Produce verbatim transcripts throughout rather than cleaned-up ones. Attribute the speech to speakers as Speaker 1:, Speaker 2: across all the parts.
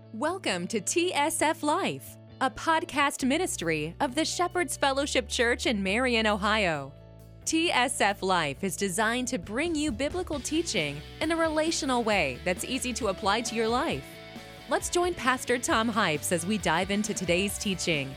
Speaker 1: Welcome to T S F Life, a podcast ministry of the Shepherd's Fellowship Church in Marion, Ohio. T S F Life is designed to bring you biblical teaching in a relational way that's easy to apply to your life. Let's join Pastor Tom Hypes as we dive into today's teaching.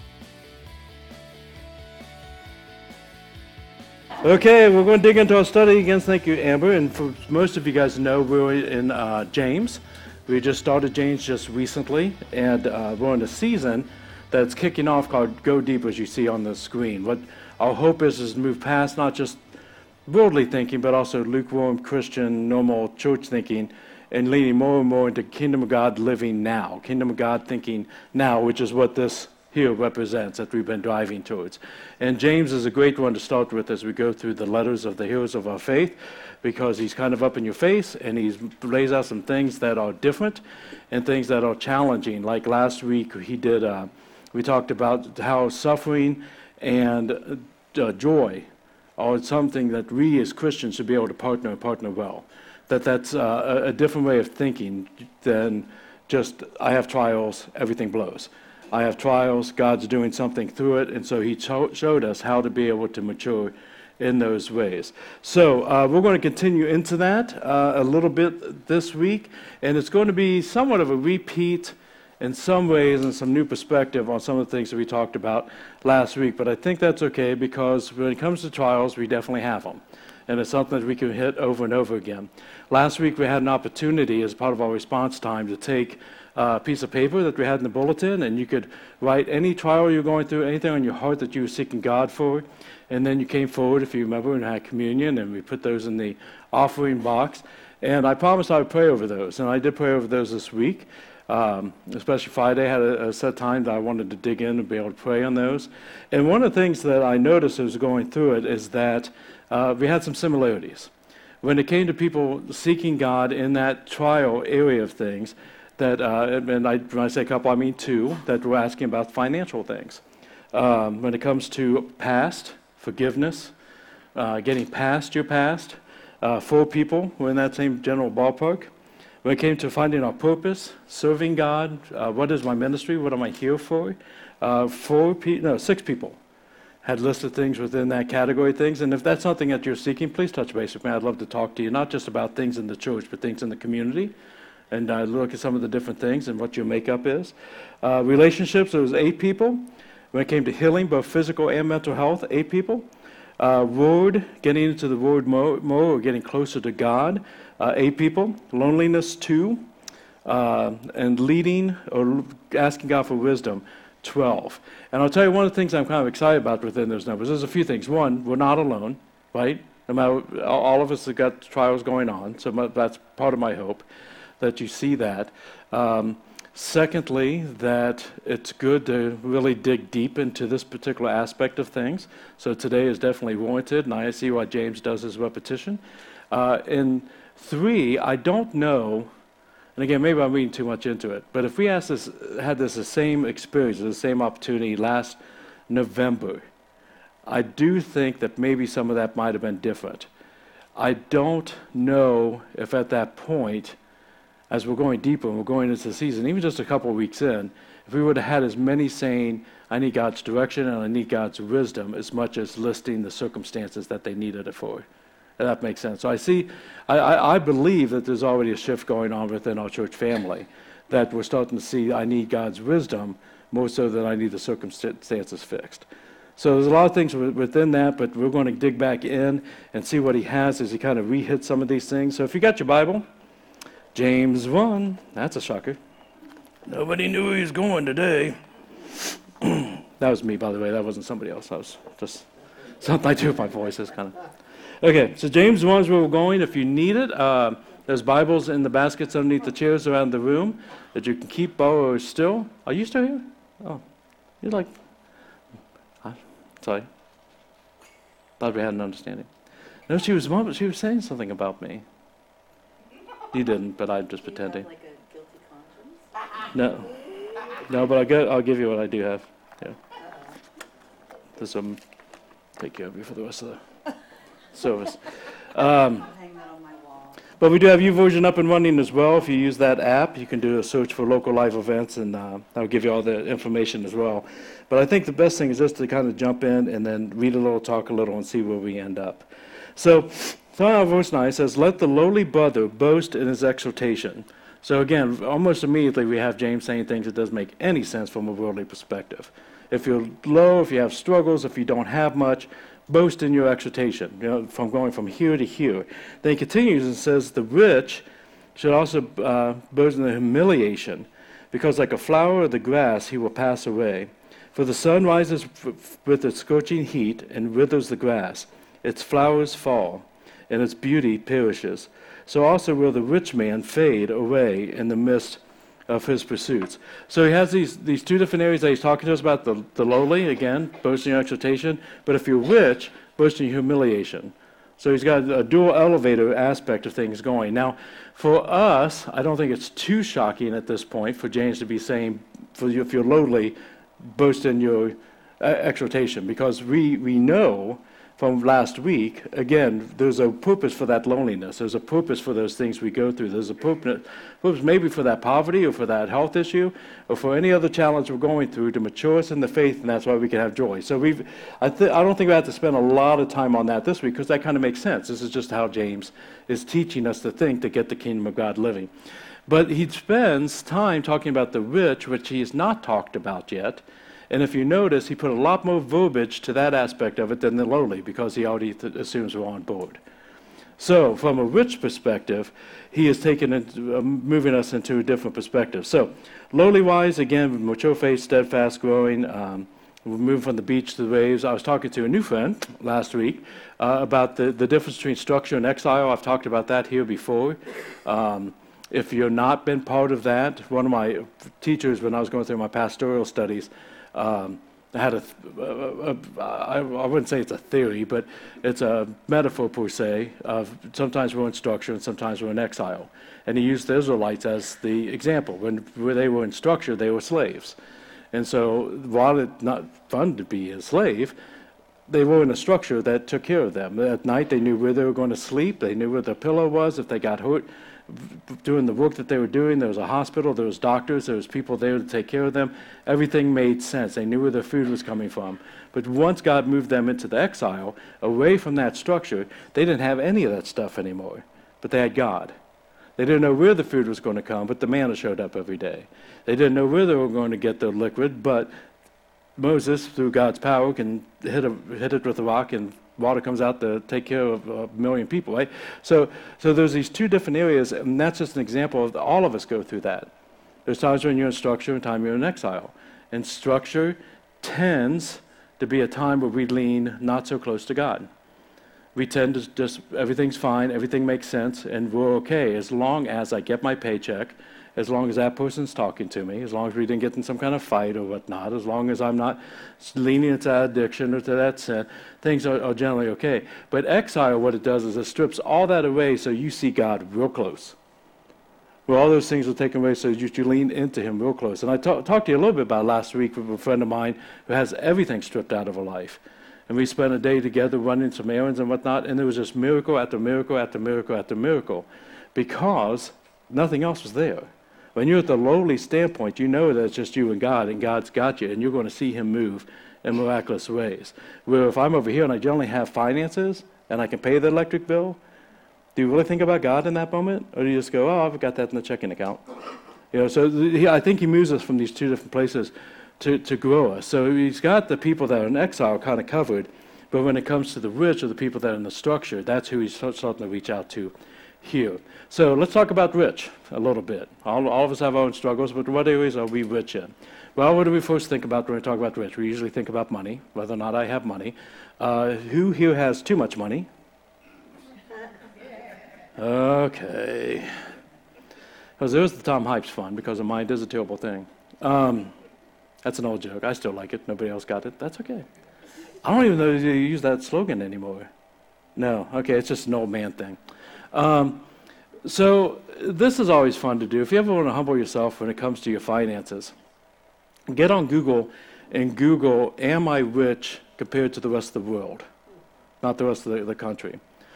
Speaker 2: Okay, we're going to dig into our study again. Thank you, Amber. And for most of you guys know, we're in uh, James. We just started James just recently, and uh, we're in a season that's kicking off called Go Deep, as you see on the screen. What our hope is is to move past not just worldly thinking, but also lukewarm Christian, normal church thinking, and leaning more and more into Kingdom of God living now, Kingdom of God thinking now, which is what this here represents that we've been driving towards. And James is a great one to start with as we go through the letters of the heroes of our faith, because he's kind of up in your face and he lays out some things that are different and things that are challenging. Like last week he did, uh, we talked about how suffering and uh, joy are something that we as Christians should be able to partner and partner well. That that's uh, a different way of thinking than just, I have trials, everything blows. I have trials, God's doing something through it, and so he cho- showed us how to be able to mature in those ways. So uh, we're going to continue into that uh, a little bit this week, and it's going to be somewhat of a repeat in some ways and some new perspective on some of the things that we talked about last week, but I think that's okay, because when it comes to trials, we definitely have them, and it's something that we can hit over and over again. Last week we had an opportunity as part of our response time to take a piece of paper that we had in the bulletin, and you could write any trial you're going through, anything on your heart that you were seeking God for, and then you came forward, if you remember, and had communion, and we put those in the offering box, and I promised I would pray over those, and I did pray over those this week, um, especially Friday. I had a, a set time that I wanted to dig in and be able to pray on those, and one of the things that I noticed as going through it is that uh, we had some similarities. When it came to people seeking God in that trial area of things, that, uh, and I, when I say couple, I mean two, that were asking about financial things. Um, when it comes to past, forgiveness, uh, getting past your past, uh, four people were in that same general ballpark. When it came to finding our purpose, serving God, uh, what is my ministry, what am I here for? Uh, four pe- no, six people had listed things within that category of things, and if that's something that you're seeking, please touch base with me. I'd love to talk to you, not just about things in the church, but things in the community, and uh, look at some of the different things and what your makeup is. Uh, relationships, there was eight people. When it came to healing, both physical and mental health, eight people. Uh, word, getting into the word more, more or getting closer to God, uh, eight people. Loneliness, two. Uh, and leading or asking God for wisdom, twelve. And I'll tell you one of the things I'm kind of excited about within those numbers. There's a few things. One, we're not alone, right? No matter, all of us have got trials going on, so that's part of my hope, that you see that. Um, secondly, that it's good to really dig deep into this particular aspect of things. So today is definitely warranted, and I see why James does his repetition. Uh, and three, I don't know, and again, maybe I'm reading too much into it, but if we asked this, had this the same experience, the same opportunity last November, I do think that maybe some of that might have been different. I don't know if at that point, as we're going deeper and we're going into the season, even just a couple of weeks in, if we would have had as many saying, I need God's direction and I need God's wisdom, as much as listing the circumstances that they needed it for. And that makes sense. So I see, I, I, I believe that there's already a shift going on within our church family, that we're starting to see I need God's wisdom more so than I need the circumstances fixed. So there's a lot of things within that, but we're going to dig back in and see what he has as he kind of re-hits some of these things. So if you got your Bible, James one, that's a shocker. Nobody knew he was going today. That was me, by the way. That wasn't somebody else. That was just something I do with my voice. Is kind of okay. So James one is where we're going. If you need it, uh, there's Bibles in the baskets underneath the chairs around the room that you can keep, borrow, or still. Are you still here? Oh, you're like, uh, sorry. Thought we had an understanding. No, she was she was saying something about me. You didn't, but I'm just pretending.
Speaker 3: Do you have like a guilty conscience?
Speaker 2: No, no, but I'll get, I'll give you what I do have. Yeah, this will take care of you for the rest of the service. Um,
Speaker 3: I'll hang that on my wall.
Speaker 2: But we do have YouVersion up and running as well. If you use that app, you can do a search for local live events, and uh, that'll give you all the information as well. But I think the best thing is just to kind of jump in and then read a little, talk a little, and see where we end up. So, so verse nine says, "Let the lowly brother boast in his exhortation." So again, almost immediately we have James saying things that doesn't make any sense from a worldly perspective. If you're low, if you have struggles, if you don't have much, boast in your exhortation, you know, from going from here to here. Then he continues and says, "The rich should also uh, boast in the humiliation, because like a flower of the grass he will pass away. For the sun rises f- with its scorching heat and withers the grass. Its flowers fall, and its beauty perishes. So also will the rich man fade away in the midst of his pursuits." So he has these, these two different areas that he's talking to us about, the, the lowly, again, boasting your exhortation, but if you're rich, boasting your humiliation. So he's got a dual elevator aspect of things going. Now, for us, I don't think it's too shocking at this point for James to be saying, for you, if you're lowly, boast in your uh, exhortation, because we, we know from last week, again, there's a purpose for that loneliness. There's a purpose for those things we go through. There's a purpose, purpose maybe for that poverty or for that health issue or for any other challenge we're going through to mature us in the faith, and that's why we can have joy. So we've, I, th- I don't think we have to spend a lot of time on that this week, because that kind of makes sense. This is just how James is teaching us to think to get the kingdom of God living. But he spends time talking about the rich, which he has not talked about yet. And if you notice, he put a lot more verbiage to that aspect of it than the lowly, because he already th- assumes we're on board. So, from a rich perspective, he is taking it, uh, moving us into a different perspective. So, lowly-wise, again, mature faith, steadfast, growing. Um, we move from the beach to the waves. I was talking to a new friend last week uh, about the, the difference between structure and exile. I've talked about that here before. Um, if you've not been part of that, one of my teachers, when I was going through my pastoral studies, Um, I had a, a, a, a, I wouldn't say it's a theory, but it's a metaphor per se of sometimes we're in structure and sometimes we're in exile. And he used the Israelites as the example. When, when they were in structure, they were slaves. And so while it's not fun to be a slave, they were in a structure that took care of them. At night, they knew where they were going to sleep. They knew where their pillow was if they got hurt. Doing the work that they were doing, there was a hospital, there was doctors, there was people there to take care of them. Everything made sense. They knew where their food was coming from. But once God moved them into the exile, away from that structure, they didn't have any of that stuff anymore. But they had God. They didn't know where the food was going to come, but the manna showed up every day. They didn't know where they were going to get their liquid, but Moses, through God's power, can hit, a, hit it with a rock and water comes out to take care of a million people, right? So so there's these two different areas, and that's just an example of all of us go through that. There's times when you're in structure and times you're in exile. And structure tends to be a time where we lean not so close to God. We tend to just, everything's fine, everything makes sense, and we're okay as long as I get my paycheck, as long as that person's talking to me, as long as we didn't get in some kind of fight or whatnot, as long as I'm not leaning into that addiction or to that sin, things are, are generally okay. But exile, what it does is it strips all that away so you see God real close. Where all those things are taken away so you, you lean into him real close. And I talk, talked to you a little bit about last week with a friend of mine who has everything stripped out of her life. And we spent a day together running some errands and whatnot, and there was just miracle after miracle after miracle after miracle because nothing else was there. When you're at the lowly standpoint, you know that it's just you and God, and God's got you, and you're going to see him move in miraculous ways. Where if I'm over here and I generally have finances and I can pay the electric bill, do you really think about God in that moment? Or do you just go, oh, I've got that in the checking account? You know, so th- he, I think he moves us from these two different places to, to grow us. So he's got the people that are in exile kind of covered, but when it comes to the rich or the people that are in the structure, that's who he's starting to reach out to here. So let's talk about rich a little bit. All, all of us have our own struggles, but what areas are we rich in? Well, what do we first think about when we talk about rich? We usually think about money, whether or not I have money. Uh, who here has too much money? Okay. Because there's the Tom Hypes fund, because a mind is a terrible thing. Um, that's an old joke. I still like it. Nobody else got it. That's okay. I don't even know if you use that slogan anymore. No. Okay, it's just an old man thing. Um, so this is always fun to do. If you ever want to humble yourself when it comes to your finances, get on Google and Google, am I rich compared to the rest of the world? Not the rest of the, the country.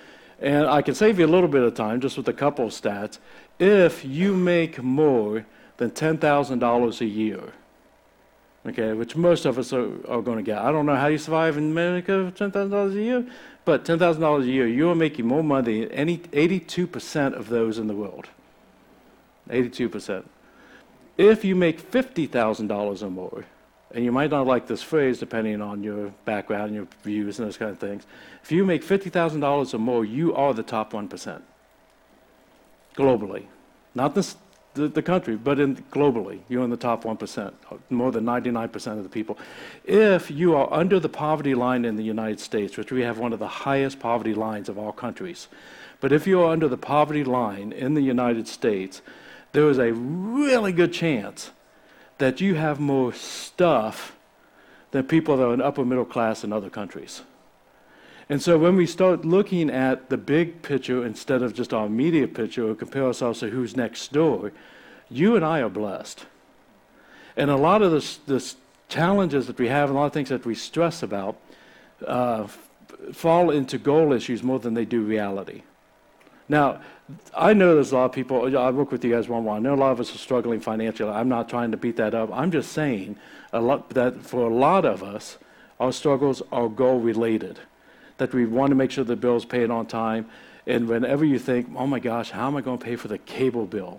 Speaker 2: And I can save you a little bit of time just with a couple of stats. If you make more than ten thousand dollars a year, okay, which most of us are, are going to get. I don't know how you survive in America with ten thousand dollars a year, but ten thousand dollars a year, you are making more money than any eighty-two percent of those in the world. eighty-two percent. If you make fifty thousand dollars or more, and you might not like this phrase depending on your background and your views and those kind of things, if you make fifty thousand dollars or more, you are the top one percent globally. Not this, the, the country, but in globally, you're in the top one percent, more than ninety-nine percent of the people. If you are under the poverty line in the United States, which we have one of the highest poverty lines of all countries, but if you are under the poverty line in the United States, there is a really good chance that you have more stuff than people that are in upper middle class in other countries. And so when we start looking at the big picture instead of just our immediate picture or compare ourselves to who's next door, you and I are blessed. And a lot of the this challenges that we have and a lot of things that we stress about uh, f- fall into goal issues more than they do reality. Now, I know there's a lot of people, I work with you guys one-on-one, I know a lot of us are struggling financially. I'm not trying to beat that up. I'm just saying a lot, that for a lot of us, our struggles are goal-related, that we want to make sure the bill's paid on time, and whenever you think, oh my gosh, how am I going to pay for the cable bill?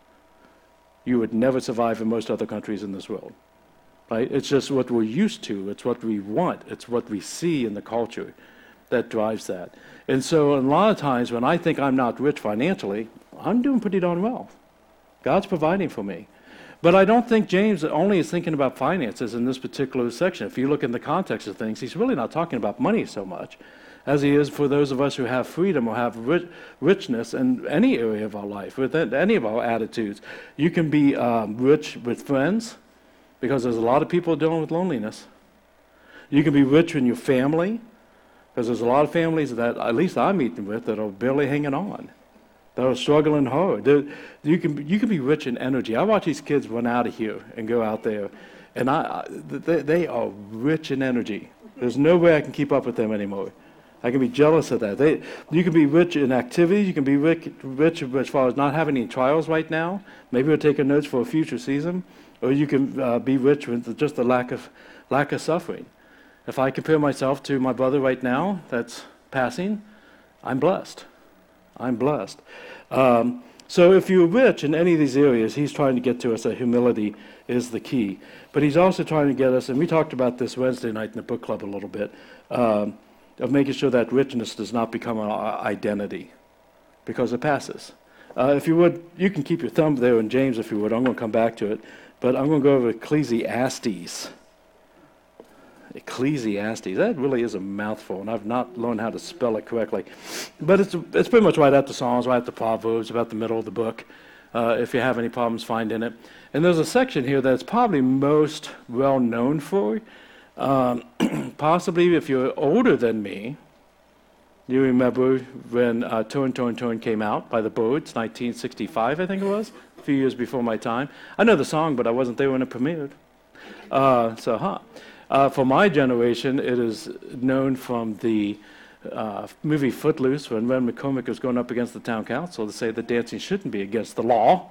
Speaker 2: You would never survive in most other countries in this world, right? It's just what we're used to. It's what we want. It's what we see in the culture that drives that. And so a lot of times when I think I'm not rich financially, I'm doing pretty darn well. God's providing for me. But I don't think James only is thinking about finances in this particular section. If you look in the context of things, he's really not talking about money so much as he is for those of us who have freedom or have rich, richness in any area of our life, with any of our attitudes. You can be um, rich with friends, because there's a lot of people dealing with loneliness. You can be rich in your family, because there's a lot of families that, at least I'm meeting with, that are barely hanging on, that are struggling hard. They're, you can you can be rich in energy. I watch these kids run out of here and go out there, and I, I they, they are rich in energy. There's no way I can keep up with them anymore. I can be jealous of that. They, you can be rich in activities. You can be rich, rich as far as not having any trials right now. Maybe we're taking notes for a future season, or you can uh, be rich with just the lack of lack of suffering. If I compare myself to my brother right now that's passing, I'm blessed. I'm blessed. Um, so if you're rich in any of these areas, he's trying to get to us that humility is the key. But he's also trying to get us, and we talked about this Wednesday night in the book club a little bit, um, of making sure that richness does not become an identity, because it passes. Uh, if you would, you can keep your thumb there in James if you would. I'm going to come back to it. But I'm going to go over Ecclesiastes. Ecclesiastes. That really is a mouthful, and I've not learned how to spell it correctly. But it's it's pretty much right after Psalms, right after Proverbs, about the middle of the book, uh, if you have any problems finding it. And there's a section here that's probably most well known for. Um, possibly if you're older than me, you remember when uh, Turn, Turn, Turn came out by the Byrds, nineteen sixty-five, I think it was, a few years before my time. I know the song, but I wasn't there when it premiered. Uh, so, huh. Uh, for my generation, it is known from the uh, movie Footloose, when Ren McCormick was going up against the town council to say that dancing shouldn't be against the law.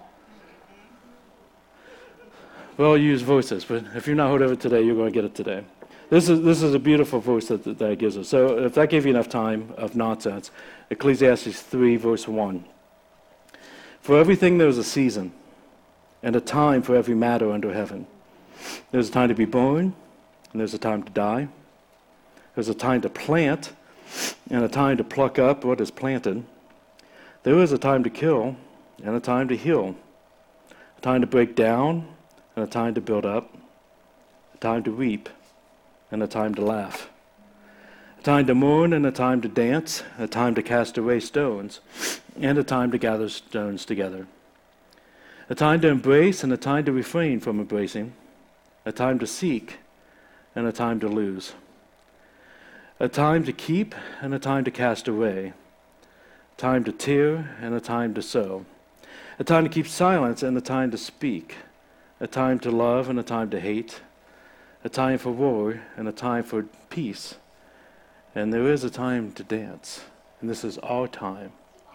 Speaker 2: Well, use voices, but if you're not heard of it today, you're going to get it today. This is this is a beautiful voice that, that that gives us. So if that gave you enough time of nonsense, Ecclesiastes three, verse one. For everything there is a season, and a time for every matter under heaven. There's a time to be born, and there's a time to die. There's a time to plant, and a time to pluck up what is planted. There is a time to kill, and a time to heal. A time to break down, and a time to build up. A time to weep, and a time to laugh. A time to mourn, and a time to dance. A time to cast away stones, and a time to gather stones together. A time to embrace, and a time to refrain from embracing. A time to seek, and a time to lose. A time to keep, and a time to cast away. A time to tear, and a time to sow. A time to keep silence, and a time to speak. A time to love, and a time to hate. A time for war, and a time for peace. And there is a time to dance. and this is our time.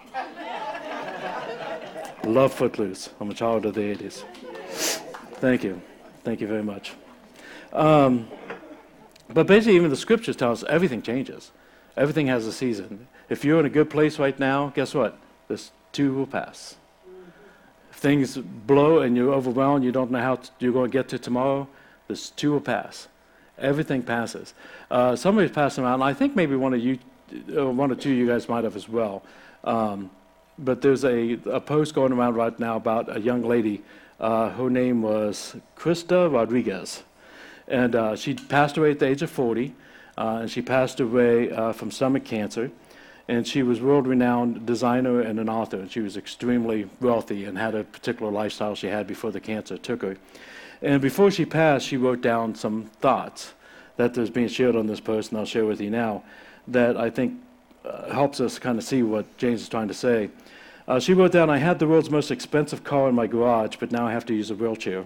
Speaker 2: Love Footloose. I'm a child of the eighties. Thank you. Thank you very much. Um, but basically, even the scriptures tell us everything changes. Everything has a season. If you're in a good place right now, guess what? This too will pass. If things blow and you're overwhelmed, you don't know how to, you're going to get to tomorrow, this too will pass. Everything passes. Uh, somebody's passing around. I think maybe one of you, uh, one or two of you guys might have as well. Um, but there's a, a post going around right now about a young lady. Uh, her name was Krista Rodriguez. And uh, she passed away at the age of forty. Uh, and she passed away uh, from stomach cancer. And she was world-renowned designer and an author. And she was extremely wealthy and had a particular lifestyle she had before the cancer took her. And before she passed, she wrote down some thoughts that is being shared on this post, and I'll share with you now, that I think uh, helps us kind of see what James is trying to say. Uh, she wrote down, "I had the world's most expensive car in my garage, but now I have to use a wheelchair.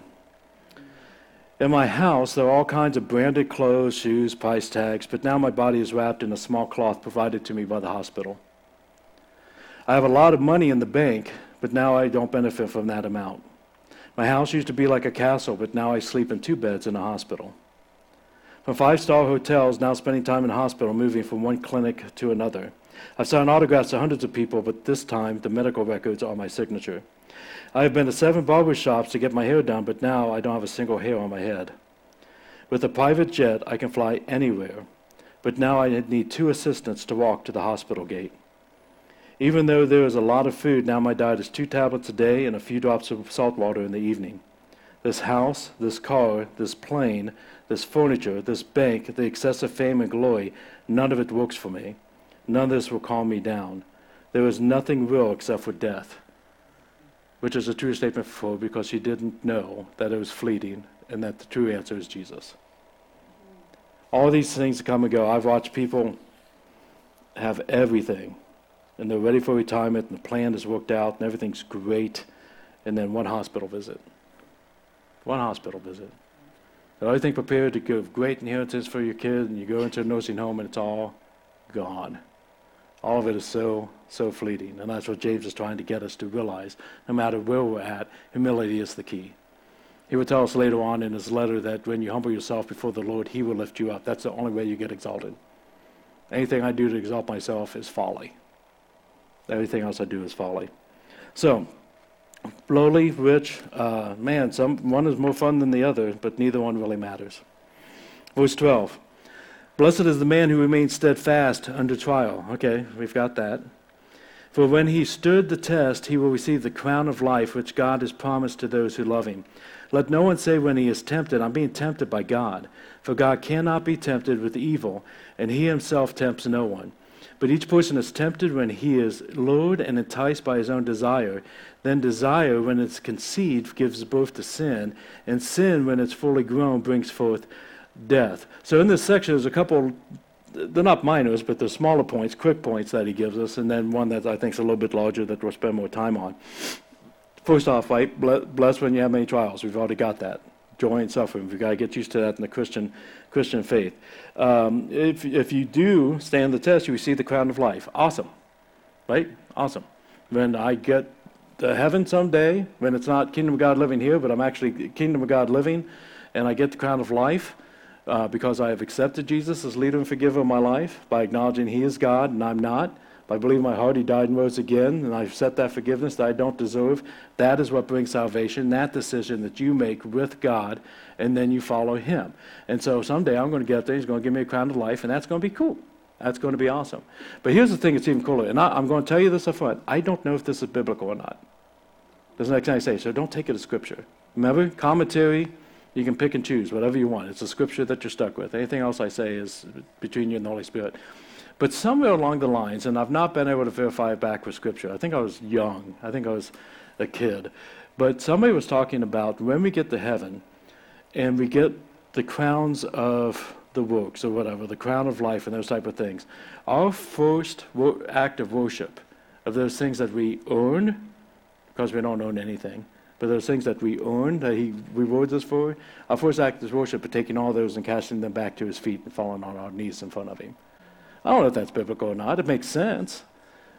Speaker 2: In my house, there are all kinds of branded clothes, shoes, price tags, but now my body is wrapped in a small cloth provided to me by the hospital. I have a lot of money in the bank, but now I don't benefit from that amount. My house used to be like a castle, but now I sleep in two beds in a hospital. From five-star hotels, now spending time in a hospital, moving from one clinic to another. I've signed autographs to hundreds of people, but this time the medical records are my signature. I have been to seven barber shops to get my hair done, but now I don't have a single hair on my head. With a private jet, I can fly anywhere, but now I need two assistants to walk to the hospital gate. Even though there is a lot of food, now my diet is two tablets a day and a few drops of salt water in the evening. This house, this car, this plane, this furniture, this bank, the excessive fame and glory, none of it works for me. None of this will calm me down. There is nothing real except for death." Which is a true statement for her, because she didn't know that it was fleeting and that the true answer is Jesus. All these things come and go. I've watched people have everything, and they're ready for retirement, and the plan is worked out, and everything's great, and then one hospital visit. One hospital visit. Everything prepared to give great inheritance for your kid, and you go into a nursing home, and it's all gone. All of it is so, so fleeting. And that's what James is trying to get us to realize. No matter where we're at, humility is the key. He would tell us later on in his letter that when you humble yourself before the Lord, he will lift you up. That's the only way you get exalted. Anything I do to exalt myself is folly. Everything else I do is folly. So, lowly, rich, uh, man, some one is more fun than the other, but neither one really matters. Verse twelve. "Blessed is the man who remains steadfast under trial." Okay, we've got that. "For when he stood the test, he will receive the crown of life which God has promised to those who love him. Let no one say when he is tempted, 'I'm being tempted by God.' For God cannot be tempted with evil, and he himself tempts no one. But each person is tempted when he is lured and enticed by his own desire. Then desire, when it's conceived, gives birth to sin, and sin, when it's fully grown, brings forth death." So in this section, there's a couple, they're not minors, but they're smaller points, quick points that he gives us, and then one that I think is a little bit larger that we'll spend more time on. First off, right, blessed when you have many trials. We've already got that. Joy and suffering. We've got to get used to that in the Christian Christian faith. Um, if, if you do stand the test, you receive the crown of life. Awesome. Right? Awesome. When I get to heaven someday, when it's not Kingdom of God living here, but I'm actually Kingdom of God living, and I get the crown of life, Uh, because I have accepted Jesus as leader and forgiver of my life, by acknowledging he is God and I'm not, by believing in my heart he died and rose again, and I've accepted that forgiveness that I don't deserve. That is what brings salvation, that decision that you make with God, and then you follow him. And so someday I'm going to get there, he's going to give me a crown of life, and that's going to be cool. That's going to be awesome. But here's the thing that's even cooler, and I, I'm going to tell you this up front. I don't know if this is biblical or not. That's the next thing I say, so don't take it as scripture. Remember, commentary, you can pick and choose whatever you want. It's a scripture that you're stuck with. Anything else I say is between you and the Holy Spirit. But somewhere along the lines, and I've not been able to verify it back with scripture. I think I was young. I think I was a kid. But somebody was talking about when we get to heaven and we get the crowns of the works or whatever, the crown of life and those type of things, our first wo- act of worship of those things that we earn, because we don't own anything, but those things that we earn, that he rewards us for, our first act is worship, but taking all those and casting them back to his feet and falling on our knees in front of him. I don't know if that's biblical or not. It makes sense.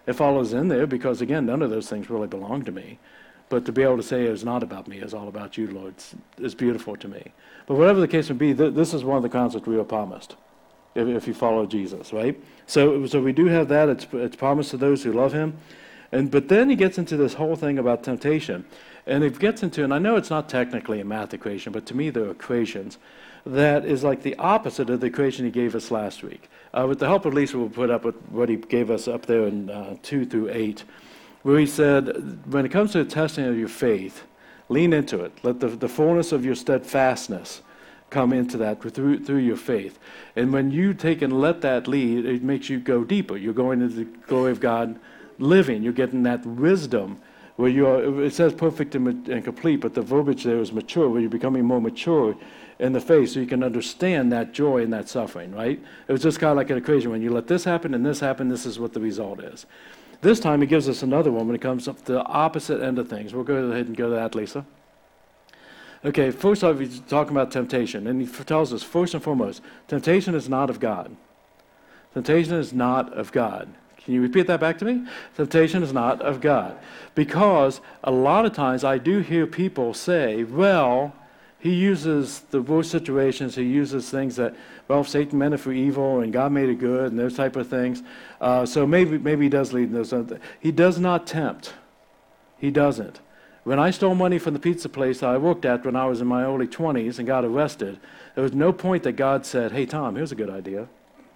Speaker 2: It follows in there because, again, none of those things really belong to me. But to be able to say it's not about me, it's all about you, Lord, is beautiful to me. But whatever the case may be, th- this is one of the concepts we are promised if, if you follow Jesus, right? So, so we do have that. It's, it's promised to those who love him. And but then he gets into this whole thing about temptation. And it gets into, and I know it's not technically a math equation, but to me they're equations, that is like the opposite of the equation he gave us last week. Uh, with the help of Lisa, we'll put up with what he gave us up there in uh, two through eight, where he said, when it comes to the testing of your faith, lean into it. Let the, the fullness of your steadfastness come into that through, through your faith. And when you take and let that lead, it makes you go deeper. You're going into the glory of God living. You're getting that wisdom where you are, it says perfect and, and complete, but the verbiage there is mature, where you're becoming more mature in the faith so you can understand that joy and that suffering, right? It was just kind of like an equation. When you let this happen and this happen, this is what the result is. This time he gives us another one when it comes up to the opposite end of things. We'll go ahead and go to that, Lisa. Okay, first off, he's talking about temptation, and he tells us, first and foremost, temptation is not of God. Temptation is not of God. Can you repeat that back to me? Temptation is not of God. Because a lot of times I do hear people say, well, he uses the worst situations, he uses things that, well, Satan meant it for evil and God made it good and those type of things. Uh, so maybe maybe he does lead in those. He does not tempt. He doesn't. When I stole money from the pizza place I worked at when I was in my early twenties and got arrested, there was no point that God said, hey, Tom, here's a good idea.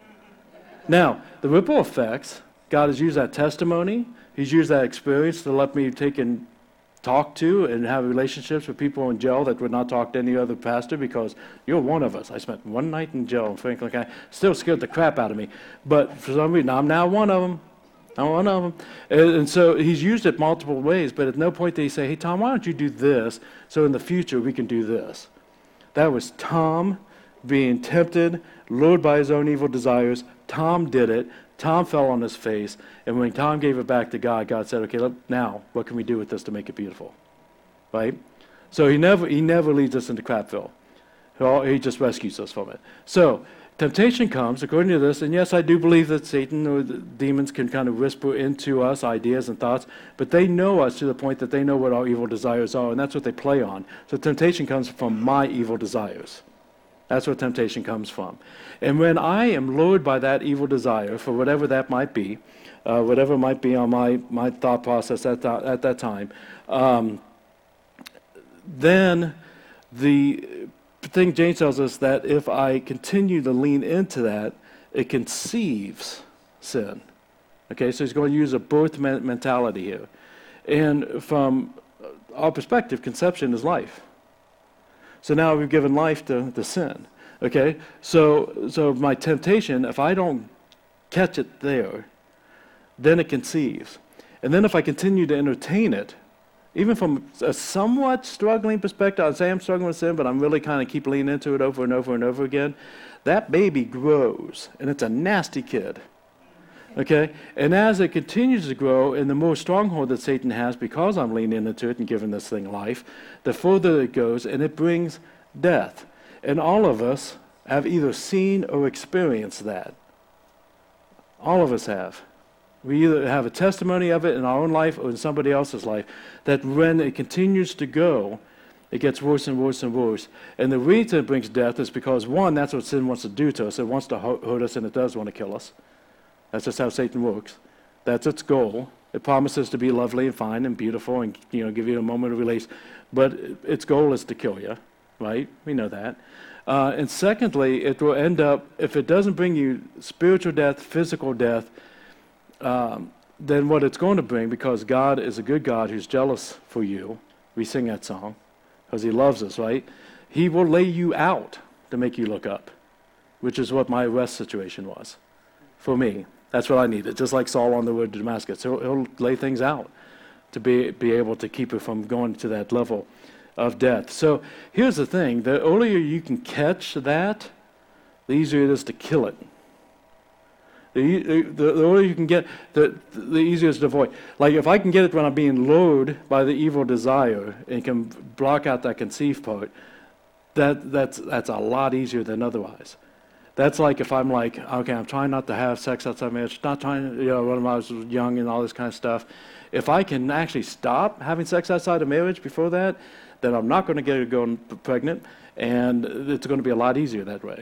Speaker 2: Now, the ripple effects, God has used that testimony. He's used that experience to let me take and talk to and have relationships with people in jail that would not talk to any other pastor because you're one of us. I spent one night in jail in Franklin County. Still scared the crap out of me. But for some reason, I'm now one of them. I'm one of them. And, and so he's used it multiple ways, but at no point did he say, hey, Tom, why don't you do this so in the future we can do this. That was Tom being tempted, lured by his own evil desires. Tom did it. Tom fell on his face, and when Tom gave it back to God, God said, okay, look, now what can we do with this to make it beautiful? Right? So he never he never leads us into crapville. He just rescues us from it. So temptation comes, according to this, and yes, I do believe that Satan or the demons can kind of whisper into us ideas and thoughts, but they know us to the point that they know what our evil desires are, and that's what they play on. So temptation comes from my evil desires. That's where temptation comes from. And when I am lured by that evil desire, for whatever that might be, uh, whatever might be on my, my thought process at, th- at that time, um, then the thing James tells us that if I continue to lean into that, it conceives sin. Okay, so he's going to use a birth men- mentality here. And from our perspective, conception is life. So now we've given life to, to sin, okay? So so my temptation, if I don't catch it there, then it conceives. And then if I continue to entertain it, even from a somewhat struggling perspective, I'd say I'm struggling with sin, but I'm really kind of keep leaning into it over and over and over again, that baby grows, and it's a nasty kid. Okay? And as it continues to grow, and the more stronghold that Satan has, because I'm leaning into it and giving this thing life, the further it goes, and it brings death. And all of us have either seen or experienced that. All of us have. We either have a testimony of it in our own life or in somebody else's life, that when it continues to go, it gets worse and worse and worse. And the reason it brings death is because, one, that's what sin wants to do to us. It wants to hurt us, and it does want to kill us. That's just how Satan works. That's its goal. It promises to be lovely and fine and beautiful and, you know, give you a moment of release. But its goal is to kill you, right? We know that. Uh, and secondly, it will end up, if it doesn't bring you spiritual death, physical death, um, then what it's going to bring, because God is a good God who's jealous for you, we sing that song, because he loves us, right? He will lay you out to make you look up, which is what my arrest situation was for me. That's what I needed, just like Saul on the road to Damascus. He'll, he'll lay things out to be be able to keep it from going to that level of death. So here's the thing. The earlier you can catch that, the easier it is to kill it. The, the, the earlier you can get, the, the easier it is to avoid. Like if I can get it when I'm being lured by the evil desire and can block out that conceive part, that, that's, that's a lot easier than otherwise. That's like if I'm like, okay, I'm trying not to have sex outside marriage, not trying, you know, when I was young and all this kind of stuff. If I can actually stop having sex outside of marriage before that, then I'm not going to get a girl pregnant, and it's going to be a lot easier that way.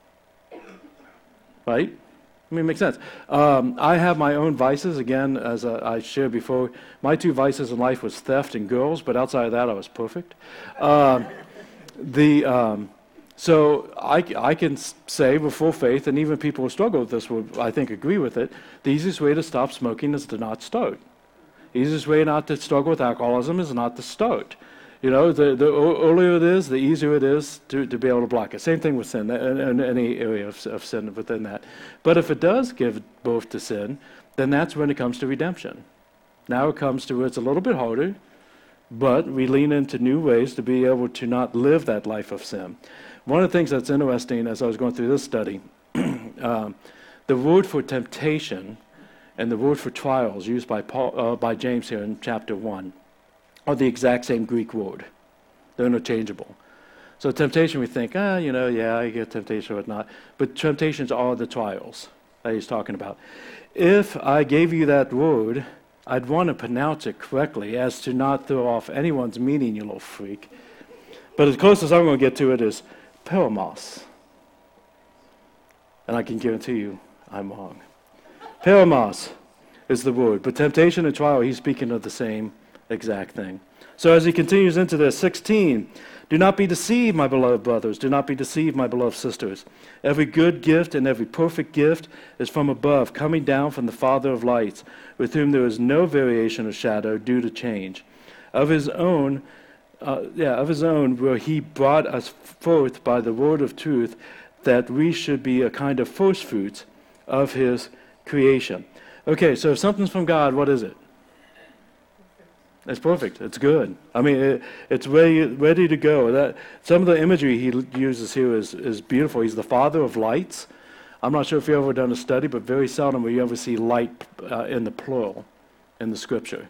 Speaker 2: Right? I mean, it makes sense. Um, I have my own vices. Again, as uh, I shared before, my two vices in life was theft and girls, but outside of that, I was perfect. Um, the um, so I, I can say with full faith, and even people who struggle with this will, I think, agree with it, the easiest way to stop smoking is to not start. The easiest way not to struggle with alcoholism is not to start. You know, the, the earlier it is, the easier it is to, to be able to block it. Same thing with sin, in, in any area of, of sin within that. But if it does give birth to sin, then that's when it comes to redemption. Now it comes to where it's a little bit harder, but we lean into new ways to be able to not live that life of sin. One of the things that's interesting as I was going through this study, um, the word for temptation and the word for trials used by Paul, uh, by James here in chapter one are the exact same Greek word. They're interchangeable. So temptation, we think, ah, you know, yeah, I get temptation or whatnot. But temptations are the trials that he's talking about. If I gave you that word, I'd want to pronounce it correctly as to not throw off anyone's meaning, you little freak. But as close as I'm going to get to it is peramos. And I can guarantee you I'm wrong. Peramos is the word. But temptation and trial, he's speaking of the same exact thing. So as he continues into this, sixteen, do not be deceived, my beloved brothers. Do not be deceived, my beloved sisters. Every good gift and every perfect gift is from above, coming down from the Father of lights, with whom there is no variation of shadow due to change. Of his own, uh, yeah, of his own, where he brought us forth by the word of truth, that we should be a kind of first fruits of his creation. Okay, so if something's from God, what is it? It's perfect. It's good. I mean, it, it's ready, ready to go. That some of the imagery he l- uses here is, is beautiful. He's the Father of lights. I'm not sure if you've ever done a study, but very seldom will you ever see light uh, in the plural in the Scripture.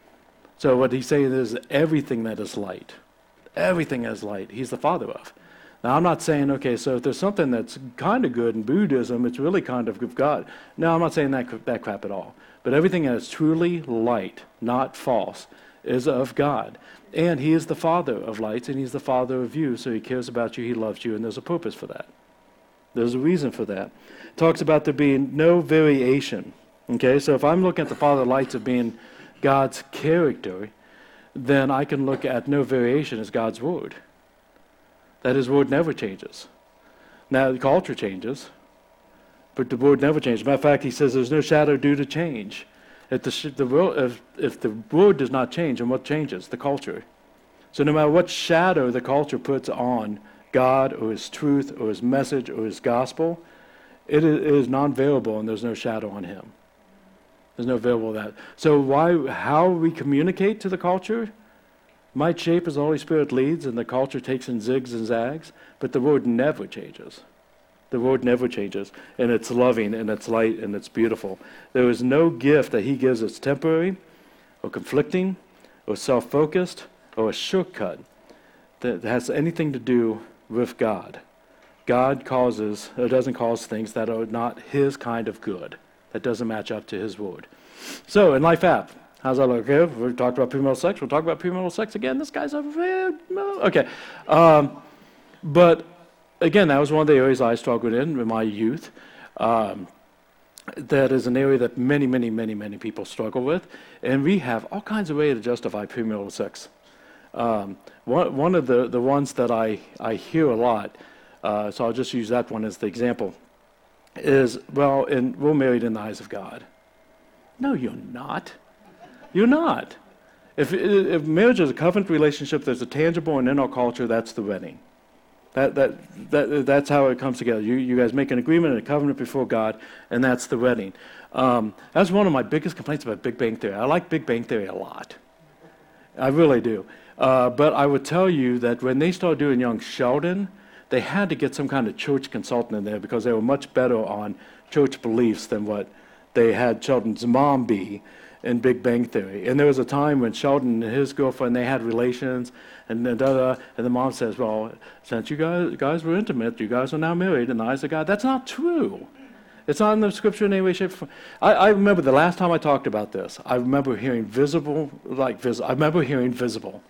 Speaker 2: So what he's saying is everything that is light, everything that is light, he's the Father of. Now, I'm not saying, okay, so if there's something that's kind of good in Buddhism, it's really kind of of God. No, I'm not saying that that crap at all. But everything that is truly light, not false, is of God. And he is the Father of lights, and he's the Father of you, so he cares about you, he loves you, and there's a purpose for that. There's a reason for that. It talks about there being no variation. Okay, so if I'm looking at the Father of lights as being God's character, then I can look at no variation as God's word. That his word never changes. Now, the culture changes, but the word never changes. Matter of fact, he says there's no shadow due to change. If the, sh- the world, if, if the word does not change, then what changes? The culture. So no matter what shadow the culture puts on God or his truth or his message or his gospel, it is, it is non-variable, and there's no shadow on him. There's no variable of that. So why, how we communicate to the culture might shape as the Holy Spirit leads, and the culture takes in zigs and zags, but the word never changes. The word never changes, and it's loving, and it's light, and it's beautiful. There is no gift that he gives that's temporary, or conflicting, or self-focused, or a shortcut that has anything to do with God. God causes, or doesn't cause things that are not his kind of good, that doesn't match up to his word. So, in Life App, how's that look? Okay, we've talked about premarital sex. We'll talk about premarital sex again. This guy's a very, okay. Um, but again, that was one of the areas I struggled in in my youth. Um, that is an area that many, many, many, many people struggle with. And we have all kinds of ways to justify premarital sex. Um, one, one of the, the ones that I, I hear a lot, uh, so I'll just use that one as the example, is, well, and we're married in the eyes of God. No, you're not. You're not. If, if marriage is a covenant relationship, there's a tangible and in our culture, that's the wedding. That, that, that, that's how it comes together. You, you guys make an agreement and a covenant before God, and that's the wedding. Um, that's one of my biggest complaints about Big Bang Theory. I like Big Bang Theory a lot. I really do. Uh, but I would tell you that when they started doing Young Sheldon, they had to get some kind of church consultant in there because they were much better on church beliefs than what they had Sheldon's mom be. in Big Bang Theory. And there was a time when Sheldon and his girlfriend, they had relations, and da, da, da, and the mom says, well, since you guys, guys were intimate, you guys are now married in the eyes of God. That's not true. It's not in the scripture in any way, shape, or form. I, I remember the last time I talked about this, I remember hearing visible, like visible, I remember hearing visible.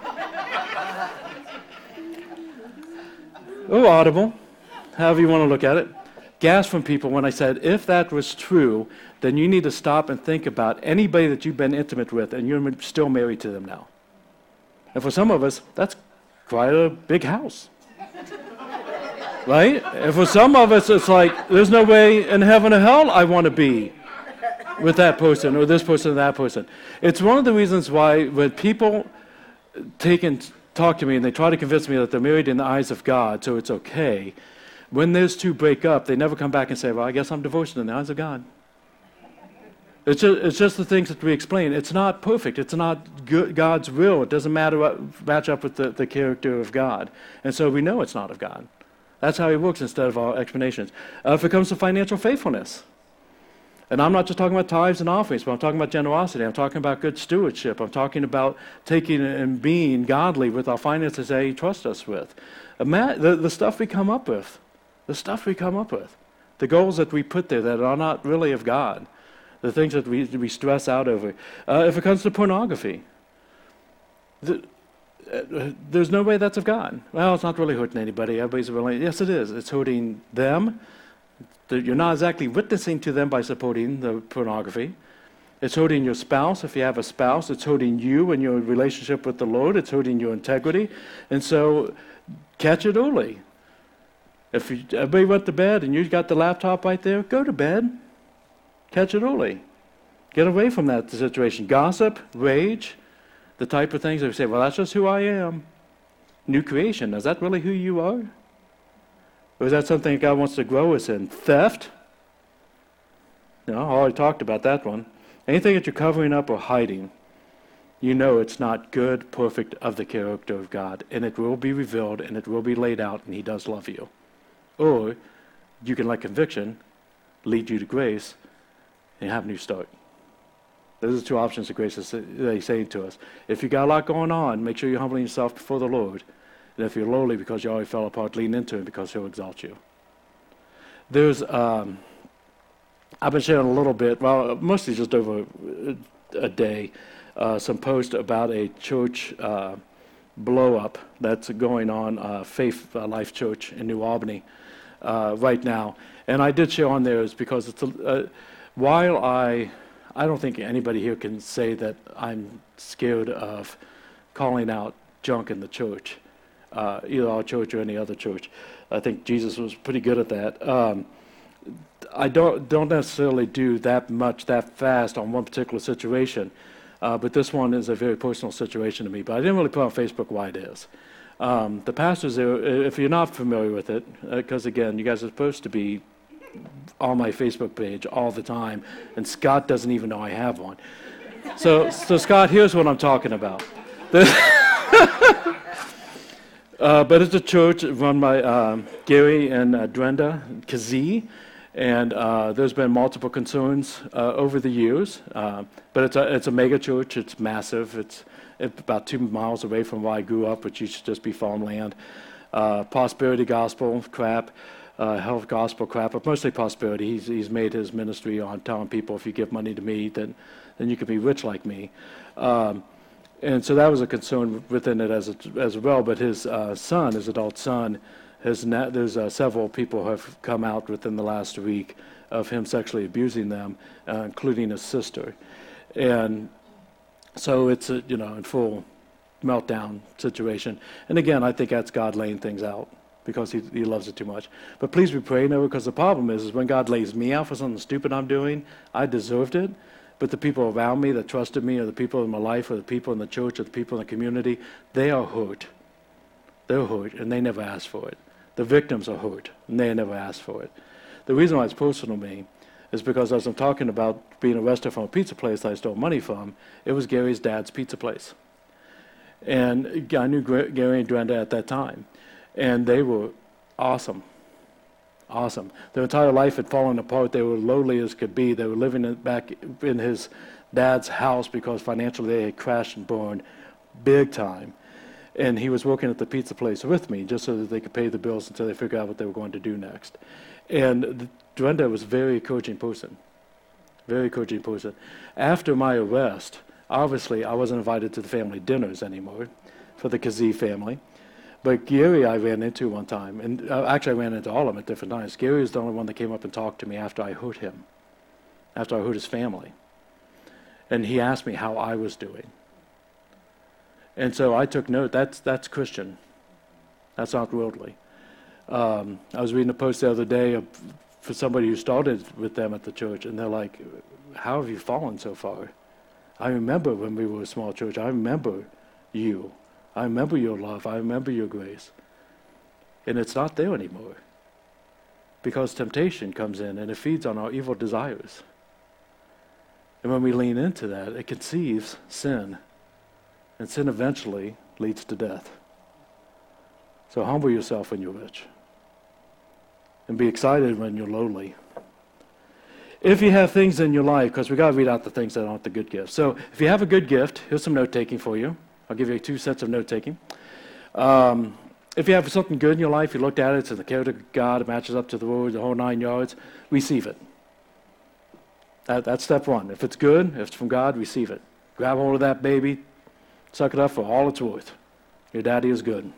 Speaker 2: Or audible, however you want to look at it. Gas from people when I said, if that was true, then you need to stop and think about anybody that you've been intimate with and you're still married to them now. And for some of us, that's quite a big house. Right? And for some of us, it's like, there's no way in heaven or hell I want to be with that person or this person or that person. It's one of the reasons why when people take and talk to me and they try to convince me that they're married in the eyes of God, so it's okay, when those two break up, they never come back and say, well, I guess I'm divorced in the eyes of God. It's just, it's just the things that we explain. It's not perfect. It's not good, God's will. It doesn't matter what, match up with the, the character of God. And so we know it's not of God. That's how he works instead of our explanations. Uh, if it comes to financial faithfulness, and I'm not just talking about tithes and offerings, but I'm talking about generosity. I'm talking about good stewardship. I'm talking about taking and being godly with our finances that he trusts us with. Ima- the, the stuff we come up with, the stuff we come up with, the goals that we put there that are not really of God, the things that we, we stress out over. Uh, if it comes to pornography, the, uh, there's no way that's of God. Well, it's not really hurting anybody. Everybody's really, yes, it is. It's hurting them. You're not exactly witnessing to them by supporting the pornography. It's hurting your spouse if you have a spouse. It's hurting you and your relationship with the Lord. It's hurting your integrity. And so catch it early. If you, everybody went to bed and you got the laptop right there, go to bed. Catch it early. Get away from that situation. Gossip, rage, the type of things that we say, well, that's just who I am. New creation, is that really who you are? Or is that something God wants to grow us in? Theft? No, I already talked about that one. Anything that you're covering up or hiding, you know it's not good, perfect, of the character of God. And it will be revealed, and it will be laid out, and he does love you. Or you can let conviction lead you to grace and have a new start. Those are two options of grace that he's saying to us. If you got a lot going on, make sure you're humbling yourself before the Lord. And if you're lowly because you already fell apart, lean into him because he'll exalt you. There's, um, I've been sharing a little bit, well, mostly just over a, a day, uh, some posts about a church uh, blow-up that's going on, uh, Faith uh, Life Church in New Albany uh, right now. And I did share on there is because it's a, uh, while I, I don't think anybody here can say that I'm scared of calling out junk in the church. Uh, either our church or any other church. I think Jesus was pretty good at that. Um, I don't don't necessarily do that much that fast on one particular situation, uh, but this one is a very personal situation to me. But I didn't really put on Facebook why it is. Um, the pastors there, if you're not familiar with it, because uh, again, you guys are supposed to be on my Facebook page all the time, and Scott doesn't even know I have one. So, so Scott, here's what I'm talking about. Uh, but it's a church run by um, Gary and uh, Brenda Kazee, and uh, there's been multiple concerns uh, over the years. Uh, but it's a it's a mega church. It's massive. It's, it's about two miles away from where I grew up, which used to just be farmland. Uh, prosperity gospel crap, uh, health gospel crap, but mostly prosperity. He's he's made his ministry on telling people if you give money to me, then then you can be rich like me. Um, And so that was a concern within it as a, as well. But his uh, son, his adult son, has na- there's uh, several people who have come out within the last week of him sexually abusing them, uh, including his sister. And so it's a, you know, in full meltdown situation. And again, I think that's God laying things out because he, he loves it too much. But please be praying over, because the problem is, is when God lays me out for something stupid I'm doing, I deserved it. But the people around me that trusted me, or the people in my life, or the people in the church, or the people in the community, they are hurt. They're hurt, and they never asked for it. The victims are hurt, and they never asked for it. The reason why it's personal to me is because as I'm talking about being arrested from a pizza place that I stole money from, it was Gary's dad's pizza place. And I knew Gary and Brenda at that time, and they were awesome. Awesome. Their entire life had fallen apart. They were lowly as could be. They were living in, back in his dad's house because financially they had crashed and burned big time. And he was working at the pizza place with me just so that they could pay the bills until they figured out what they were going to do next. And Brenda was a very encouraging person, very encouraging person. After my arrest, obviously I wasn't invited to the family dinners anymore for the Kazee family. But Gary I ran into one time, and uh, actually I ran into all of them at different times. Gary was the only one that came up and talked to me after I hurt him, after I hurt his family. And he asked me how I was doing. And so I took note, that's that's Christian. That's not worldly. Um, I was reading a post the other day of, for somebody who started with them at the church, and they're like, how have you fallen so far? I remember when we were a small church. I remember you. I remember your love. I remember your grace. And it's not there anymore because temptation comes in and it feeds on our evil desires. And when we lean into that, it conceives sin. And sin eventually leads to death. So humble yourself when you're rich. And be excited when you're lowly. If you have things in your life, because we got to read out the things that aren't the good gifts. So if you have a good gift, here's some note-taking for you. I'll give you two sets of note-taking. Um, if you have something good in your life, you looked at it, it's in the character of God, it matches up to the word, the whole nine yards, receive it. That, that's step one. If it's good, if it's from God, receive it. Grab hold of that baby, suck it up for all it's worth. Your daddy is good.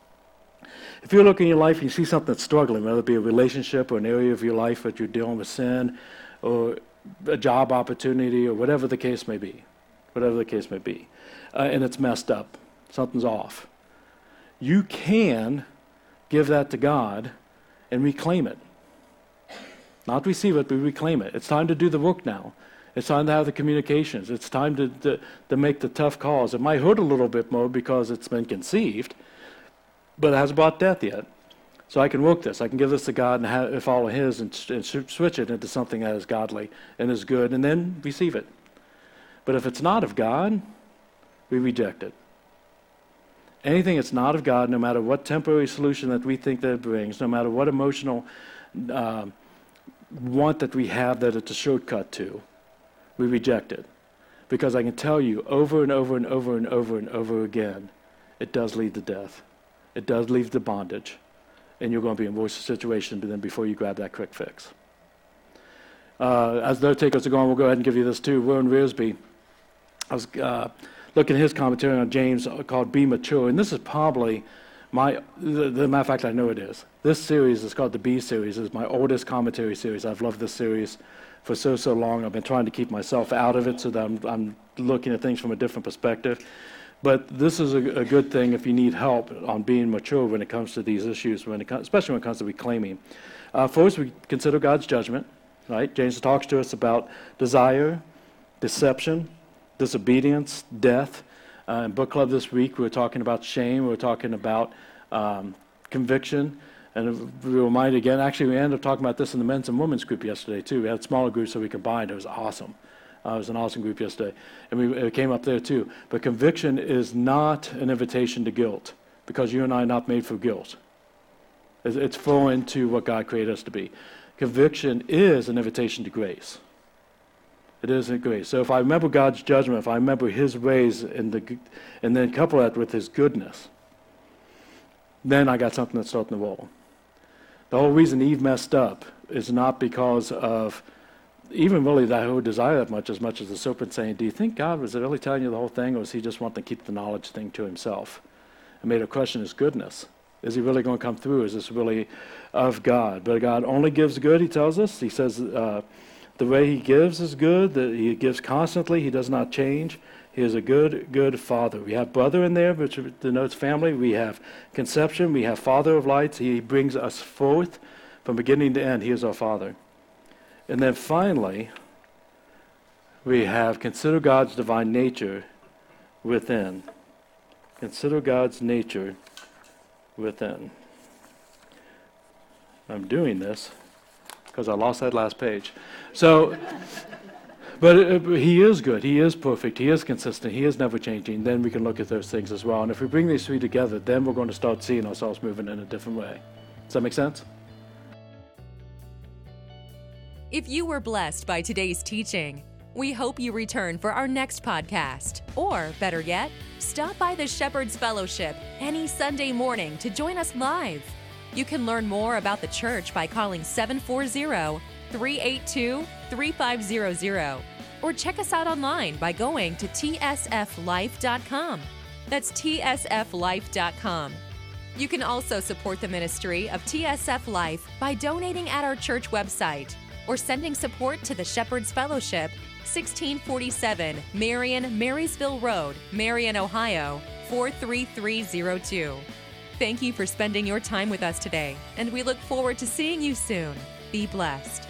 Speaker 2: If you look in your life and you see something that's struggling, whether it be a relationship or an area of your life that you're dealing with sin or a job opportunity or whatever the case may be, whatever the case may be, uh, and it's messed up, something's off, you can give that to God and reclaim it. Not receive it, but reclaim it. It's time to do the work now. It's time to have the communications. It's time to, to, to make the tough calls. It might hurt a little bit more because it's been conceived, but it hasn't brought death yet. So I can work this. I can give this to God and have, follow His and, and switch it into something that is godly and is good, and then receive it. But if it's not of God, we reject it. Anything that's not of God, no matter what temporary solution that we think that it brings, no matter what emotional uh, want that we have that it's a shortcut to, we reject it. Because I can tell you over and over and over and over and over again, it does lead to death. It does lead to bondage. And you're going to be in a worse situation than before you grab that quick fix. Uh, as note takers are going, we'll go ahead and give you this too. Warren Wiersbe, I was uh, looking at his commentary on James called Be Mature, and this is probably my, the, the matter of fact, I know it is. This series is called the B series. It's my oldest commentary series. I've loved this series for so, so long. I've been trying to keep myself out of it so that I'm, I'm looking at things from a different perspective. But this is a, a good thing if you need help on being mature when it comes to these issues, when it comes, especially when it comes to reclaiming. Uh, first, we consider God's judgment, right? James talks to us about desire, deception, disobedience, death. Uh, in book club this week, we were talking about shame. We were talking about um, conviction. And we were reminded again, actually, we ended up talking about this in the men's and women's group yesterday, too. We had smaller groups so we combined. It was awesome. Uh, it was an awesome group yesterday. And we, it came up there, too. But conviction is not an invitation to guilt, because you and I are not made for guilt. It's, it's foreign to what God created us to be. Conviction is an invitation to grace. It is a grace. So if I remember God's judgment, if I remember His ways, and, the, and then couple that with His goodness, then I got something that's starting to roll. The whole reason Eve messed up is not because of even really that whole desire that much, as much as the serpent saying, do you think God was really telling you the whole thing, or was He just wanting to keep the knowledge thing to Himself? It made her question His goodness. Is He really going to come through? Is this really of God? But God only gives good, He tells us. He says uh, the way He gives is good, that He gives constantly, He does not change. He is a good, good Father. We have brother in there, which denotes family. We have conception. We have Father of lights. He brings us forth from beginning to end. He is our Father. And then finally, we have consider God's divine nature within. Consider God's nature within. I'm doing this because I lost that last page. So, but it, He is good. He is perfect. He is consistent. He is never changing. Then we can look at those things as well. And if we bring these three together, then we're going to start seeing ourselves moving in a different way. Does that make sense?
Speaker 1: If you were blessed by today's teaching, We hope you return for our next podcast, or better yet, stop by the Shepherd's Fellowship any Sunday morning to join us live. You can learn more about the church by calling seven four zero, three eight two, three five zero zero or check us out online by going to T S F life dot com. That's T S F life dot com. You can also support the ministry of T S F Life by donating at our church website or sending support to the Shepherd's Fellowship, sixteen forty-seven Marion Marysville Road, Marion, Ohio, four three three zero two. Thank you for spending your time with us today, and we look forward to seeing you soon. Be blessed.